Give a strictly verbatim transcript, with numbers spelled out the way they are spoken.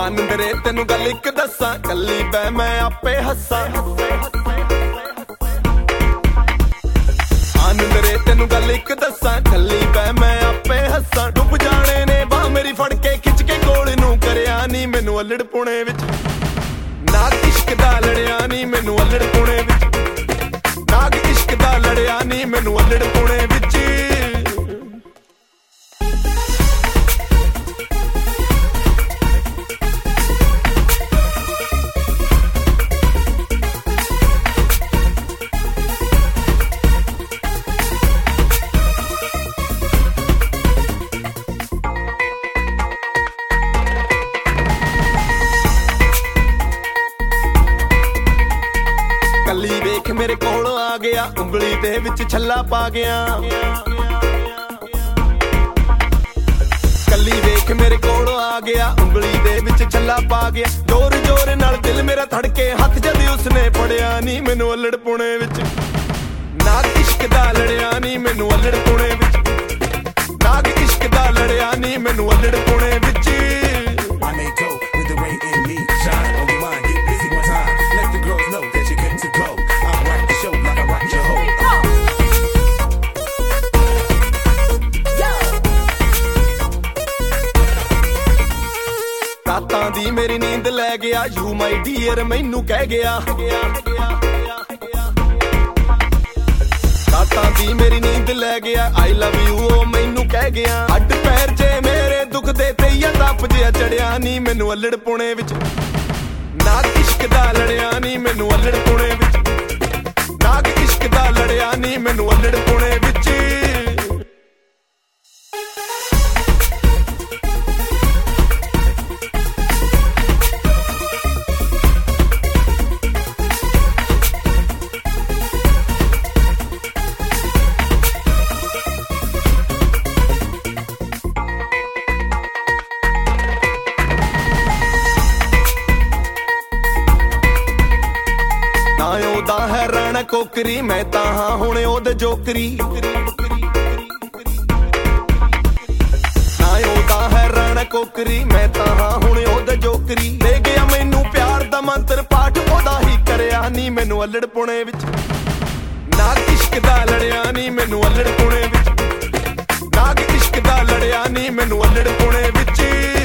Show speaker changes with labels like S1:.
S1: ਆਨੰਦਰੇ ਤੈਨੂੰ ਗੱਲ ਇੱਕ ਦੱਸਾਂ, ਕੱਲੀ ਬੈ ਮੈਂ ਆਪੇ ਹੱਸਾਂ। ਆਨੰਦਰੇ ਤੈਨੂੰ ਗੱਲ ਇੱਕ ਦੱਸਾਂ, ਕੱਲੀ ਬੈ ਮੈਂ ਆਪੇ ਹੱਸਾਂ। ਡੁੱਬ ਜਾਣੇ ਨੇ ਬਾਹ ਮੇਰੀ ਫੜ ਕੇ ਖਿੱਚ ਕੇ ਕੋਲ ਨੂੰ, ਕਰਿਆ ਨੀ ਮੈਨੂੰ ਅਲੜ ਪੁਣੇ ਵਿੱਚ। ਨਾਗ ਇਸ਼ਕ ਦਾ ਲੜਿਆ ਨੀ ਮੈਨੂੰ ਅਲੜ ਪੁਣੇ ਵਿੱਚ। ਨਾਗ ਇਸ਼ਕ ਦਾ ਲੜਿਆ ਨੀ ਮੈਨੂੰ ਅਲੜ ਪੁਣੇ ਵਿੱਚ। ਕੱਲੀ ਵੇਖ ਮੇਰੇ ਕੋਲ ਆ ਗਿਆ, ਉਂਗਲੀ ਦੇ ਵਿੱਚ ਛੱਲਾ ਪਾ ਗਿਆ। ਕੱਲੀ ਵੇਖ ਮੇਰੇ ਕੋਲ ਆ ਗਿਆ, ਉਂਗਲੀ ਦੇ ਵਿੱਚ ਛੱਲਾ ਪਾ ਗਿਆ। ਜ਼ੋਰ ਜ਼ੋਰ ਨਾਲ ਦਿਲ ਮੇਰਾ ਧੜਕੇ, ਹੱਥ ਜਦ ਉਸਨੇ ਫੜਿਆ ਨੀ ਮੈਨੂੰ ਅਲੜ ਪੁਣੇ ਵਿੱਚ। ਨਾਗ ਇਸ਼ਕ ਦਾ ਲੜਿਆ ਨੀ ਮੈਨੂੰ ਅਲੜ ਪੁਣੇ ਵਿੱਚ। ਨਾਗ ਇਸ਼ਕ ਦਾ ਲੜਿਆ ਨੀ ਮੈਨੂੰ ਅਲੜ ਪੁਣੇ ਵਿੱਚ। ਰਾਤਾਂ ਦੀ ਮੇਰੀ ਨੀਂਦ ਲੈ ਗਿਆ, ਯੂ ਮਾਈ ਡੀਅਰ ਮੈਨੂੰ ਕਹਿ ਗਿਆ। ਰਾਤਾਂ ਦੀ ਮੇਰੀ ਨੀਂਦ ਲੈ ਗਿਆ, ਆਈ ਲਵ ਯੂ ਉਹ ਮੈਨੂੰ ਕਹਿ ਗਿਆ। ਹੱਡ ਪੈਰ ਜੇ ਮੇਰੇ ਦੁਖਦੇ ਤੇ ਯਾ ਦੱਬ ਜਿਹਾ ਚੜਿਆ ਨੀ ਮੈਨੂੰ ਅਲੜ ਪੁਣੇ ਵਿੱਚ। ਨਾਗ ਇਸ਼ਕ ਦਾ ਲੜਿਆ ਨੀ ਮੈਨੂੰ ਅਲੜ ਪੁਣੇ ਵਿੱਚ। ਨਾਗ ਇਸ਼ਕ ਦਾ ਲੜਿਆ ਨੀ ਮੈਨੂੰ ਅਲੜ ਪੁਣੇ ਵਿੱਚ। ਨਾ ਉਹਦਾ ਹੈ ਰਾਣਾ ਕੋਕਰੀ, ਮੈਂ ਤਾਂ ਹਾਂ ਹੁਣ ਉਹਦੇ ਜੋਕਰੀ। ਨਾ ਉਹਦਾ ਹੈ ਰਾਣਾ ਕੋਕਰੀ, ਮੈਂ ਤਾਂ ਹਾਂ ਹੁਣ ਉਹਦੇ ਜੋਕਰੀ। ਦੇ ਗਿਆ ਮੈਨੂੰ ਪਿਆਰ ਦਾ ਮੰਤਰ ਪਾਠ, ਉਹਦਾ ਹੀ ਕਰਿਆ ਨੀ ਮੈਨੂੰ ਅਲੜ ਪੁਣੇ ਵਿੱਚ। ਨਾਗ ਇਸ਼ਕ ਦਾ ਲੜਿਆ ਨੀ ਮੈਨੂੰ ਅਲੜ ਪੁਣੇ ਵਿੱਚ। ਨਾਗ ਇਸ਼ਕ ਦਾ ਲੜਿਆ ਨੀ ਮੈਨੂੰ ਅਲੜ ਪੁਣੇ ਵਿੱਚ।